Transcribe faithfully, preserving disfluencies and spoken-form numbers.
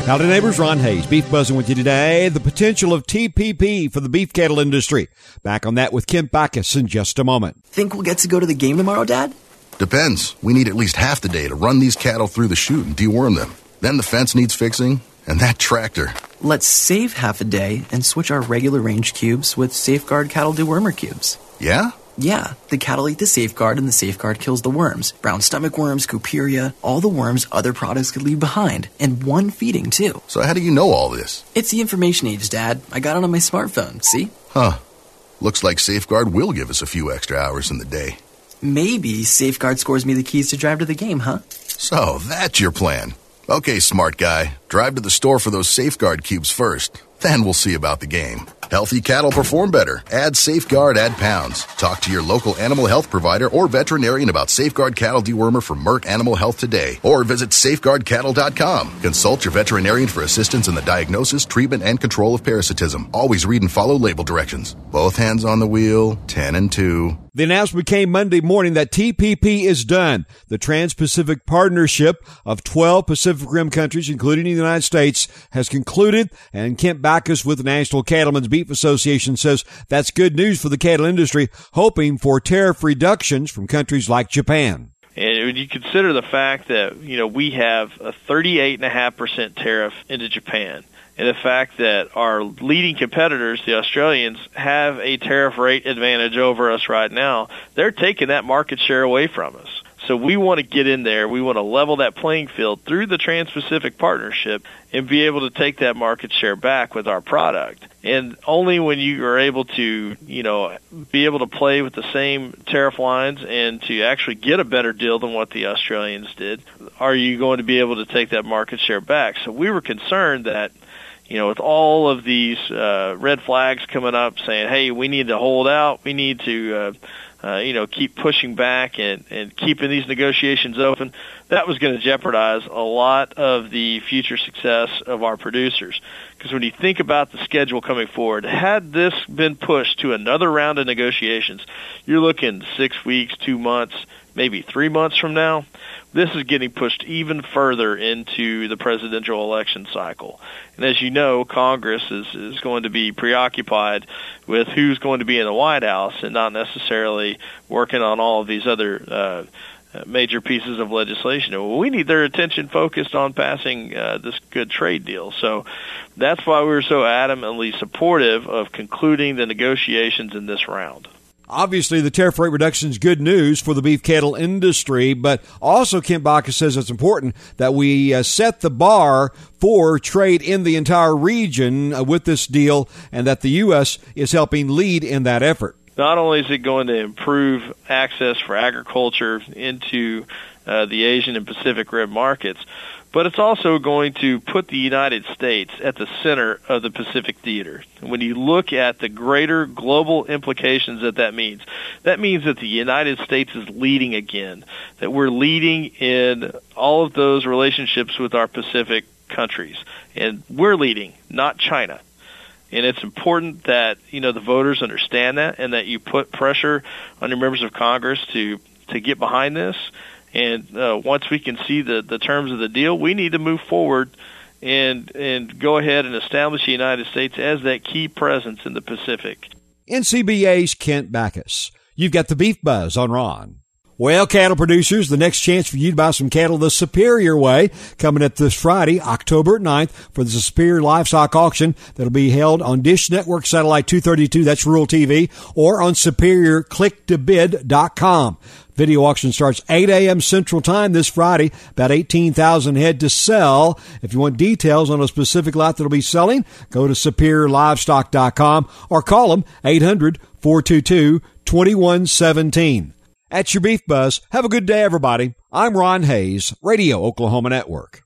Howdy neighbors, Ron Hayes, Beef Buzzing with you today. The potential of T P P for the beef cattle industry. Back on that with Kent Backus in just a moment. Think we'll get to go to the game tomorrow, Dad? Depends. We need at least half the day to run these cattle through the chute and deworm them. Then the fence needs fixing, and that tractor. Let's save half a day and switch our regular range cubes with Safeguard Cattle Dewormer cubes. Yeah? Yeah, the cattle eat the Safeguard and the Safeguard kills the worms. Brown stomach worms, Cuperia, all the worms other products could leave behind. And one feeding, too. So how do you know all this? It's the information age, Dad. I got it on my smartphone, see? Huh. Looks like Safeguard will give us a few extra hours in the day. Maybe Safeguard scores me the keys to drive to the game, huh? So that's your plan. Okay, smart guy. Drive to the store for those Safeguard cubes first. Then we'll see about the game. Healthy cattle perform better. Add Safeguard, add pounds. Talk to your local animal health provider or veterinarian about Safeguard Cattle Dewormer from Merck Animal Health today. Or visit safeguard cattle dot com. Consult your veterinarian for assistance in the diagnosis, treatment, and control of parasitism. Always read and follow label directions. Both hands on the wheel, ten and two. The announcement came Monday morning that T P P is done. The Trans-Pacific Partnership of twelve Pacific Rim countries, including the United States, has concluded, and Kent Backus with the National Cattlemen's Beef Association says that's good news for the cattle industry, hoping for tariff reductions from countries like Japan. And when you consider the fact that, you know, we have a thirty-eight point five percent tariff into Japan, and the fact that our leading competitors, the Australians, have a tariff rate advantage over us right now, they're taking that market share away from us. So we want to get in there. We want to level that playing field through the Trans-Pacific Partnership and be able to take that market share back with our product. And only when you are able to, you know, be able to play with the same tariff lines and to actually get a better deal than what the Australians did, are you going to be able to take that market share back. So we were concerned that, you know, with all of these uh, red flags coming up saying, hey, we need to hold out, we need to, uh, uh, you know, keep pushing back and, and keeping these negotiations open, that was going to jeopardize a lot of the future success of our producers. Because when you think about the schedule coming forward, had this been pushed to another round of negotiations, you're looking six weeks, two months, maybe three months from now. This is getting pushed even further into the presidential election cycle. And as you know, Congress is, is going to be preoccupied with who's going to be in the White House and not necessarily working on all of these other uh, major pieces of legislation. And we need their attention focused on passing uh, this good trade deal. So that's why we were so adamantly supportive of concluding the negotiations in this round. Obviously, the tariff rate reduction is good news for the beef cattle industry, but also Kent Backus says it's important that we uh, set the bar for trade in the entire region uh, with this deal, and that the U S is helping lead in that effort. Not only is it going to improve access for agriculture into uh, the Asian and Pacific Rim markets, but it's also going to put the United States at the center of the Pacific theater. When you look at the greater global implications that that means, that means that the United States is leading again, that we're leading in all of those relationships with our Pacific countries. And we're leading, not China. And it's important that, you know, the voters understand that and that you put pressure on your members of Congress to, to get behind this. And uh, once we can see the, the terms of the deal, we need to move forward and and go ahead and establish the United States as that key presence in the Pacific. N C B A's Kent Backus. You've got the Beef Buzz on Ron. Well, cattle producers, the next chance for you to buy some cattle the Superior way, coming up this Friday, October ninth, for the Superior Livestock Auction that'll be held on Dish Network Satellite two thirty-two, that's Rural T V, or on superior click to bid dot com. Video auction starts eight a.m. Central Time this Friday. About eighteen thousand head to sell. If you want details on a specific lot that'll be selling, go to superior livestock dot com or call them eight hundred, four two two, two one one seven. At your Beef Buzz, have a good day, everybody. I'm Ron Hayes, Radio Oklahoma Network.